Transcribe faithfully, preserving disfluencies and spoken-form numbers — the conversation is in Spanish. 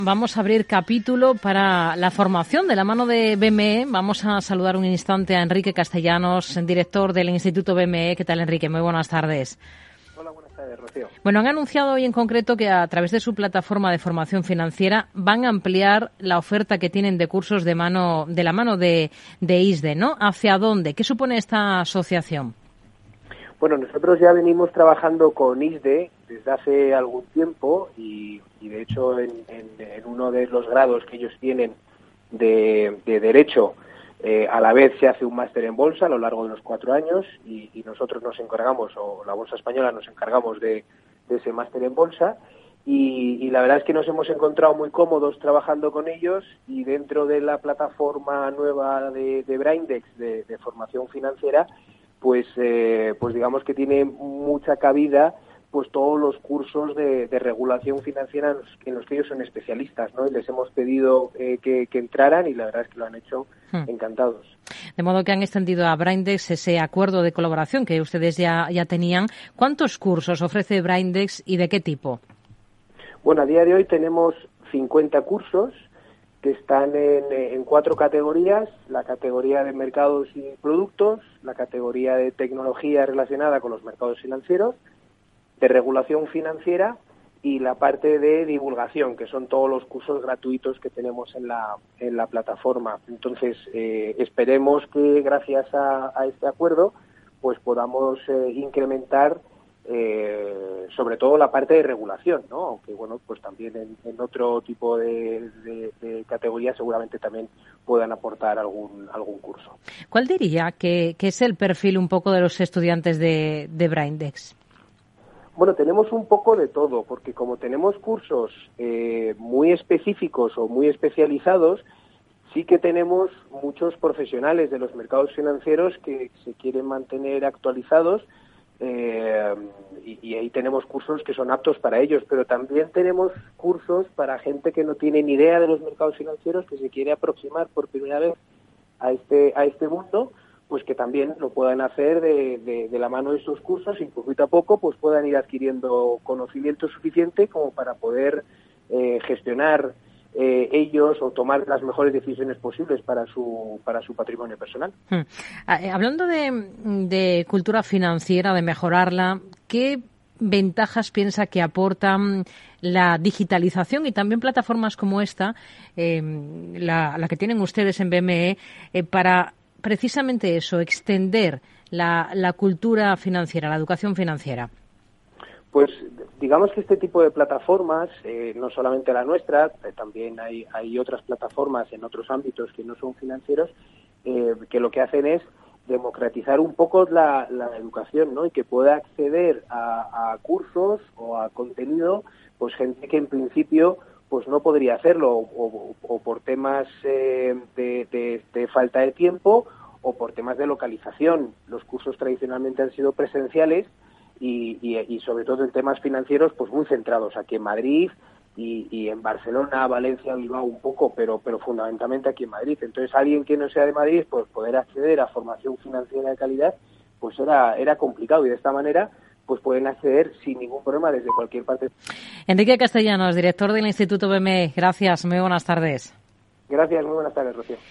Vamos a abrir capítulo para la formación de la mano de B M E. Vamos a saludar un instante a Enrique Castellanos, director del Instituto B M E. ¿Qué tal, Enrique? Muy buenas tardes. Hola, buenas tardes, Rocío. Bueno, han anunciado hoy en concreto que a través de su plataforma de formación financiera van a ampliar la oferta que tienen de cursos de mano de la mano de, de I S D E, ¿no? ¿Hacia dónde? ¿Qué supone esta asociación? Bueno, nosotros ya venimos trabajando con I S D E desde hace algún tiempo y, y de hecho en, en, en uno de los grados que ellos tienen de, de Derecho, eh, a la vez se hace un máster en Bolsa a lo largo de los cuatro años y, y nosotros nos encargamos, o la Bolsa Española nos encargamos de, de ese máster en Bolsa y, y la verdad es que nos hemos encontrado muy cómodos trabajando con ellos y dentro de la plataforma nueva de, de Braindex de, de formación financiera, pues eh, pues digamos que tiene mucha cabida pues todos los cursos de, de regulación financiera en los, en los que ellos son especialistas, ¿no? Y les hemos pedido eh, que, que entraran y la verdad es que lo han hecho hmm. encantados. De modo que han extendido a Braindex ese acuerdo de colaboración que ustedes ya, ya tenían. ¿Cuántos cursos ofrece Braindex y de qué tipo? Bueno, a día de hoy tenemos cincuenta cursos que están en, en cuatro categorías: la categoría de mercados y productos, la categoría de tecnología relacionada con los mercados financieros, de regulación financiera y la parte de divulgación, que son todos los cursos gratuitos que tenemos en la en la plataforma. Entonces, eh, esperemos que gracias a, a este acuerdo pues podamos eh, incrementar Eh, sobre todo la parte de regulación, ¿no? Aunque bueno, pues también en, en otro tipo de, de, de categorías seguramente también puedan aportar algún algún curso. ¿Cuál diría que, que es el perfil un poco de los estudiantes de, de Braindex? Bueno, tenemos un poco de todo, porque como tenemos cursos eh, muy específicos o muy especializados, sí que tenemos muchos profesionales de los mercados financieros que se quieren mantener actualizados. Eh, y, y ahí tenemos cursos que son aptos para ellos, pero también tenemos cursos para gente que no tiene ni idea de los mercados financieros, que se quiere aproximar por primera vez a este a este mundo, pues que también lo puedan hacer de, de, de la mano de estos cursos y poquito a poco pues puedan ir adquiriendo conocimiento suficiente como para poder eh, gestionar Eh, ellos o tomar las mejores decisiones posibles para su para su patrimonio personal. Hmm. Hablando de, de cultura financiera, de mejorarla, ¿qué ventajas piensa que aportan la digitalización y también plataformas como esta, eh, la, la que tienen ustedes en B M E, eh, para precisamente eso, extender la, la cultura financiera, la educación financiera? Pues digamos que este tipo de plataformas, eh, no solamente la nuestra, eh, también hay, hay otras plataformas en otros ámbitos que no son financieros, eh, que lo que hacen es democratizar un poco la, la educación, ¿no? Y que pueda acceder a, a cursos o a contenido, pues gente que en principio pues no podría hacerlo, o, o, o por temas eh, de, de, de falta de tiempo o por temas de localización. Los cursos tradicionalmente han sido presenciales, Y, y, y sobre todo en temas financieros pues muy centrados aquí en Madrid y, y en Barcelona, Valencia, Bilbao un poco, pero pero fundamentalmente aquí en Madrid. Entonces alguien que no sea de Madrid, pues poder acceder a formación financiera de calidad pues era era complicado y de esta manera pues pueden acceder sin ningún problema desde cualquier parte. Enrique Castellanos, director del Instituto B M E, gracias, muy buenas tardes. Gracias, muy buenas tardes, Rocío.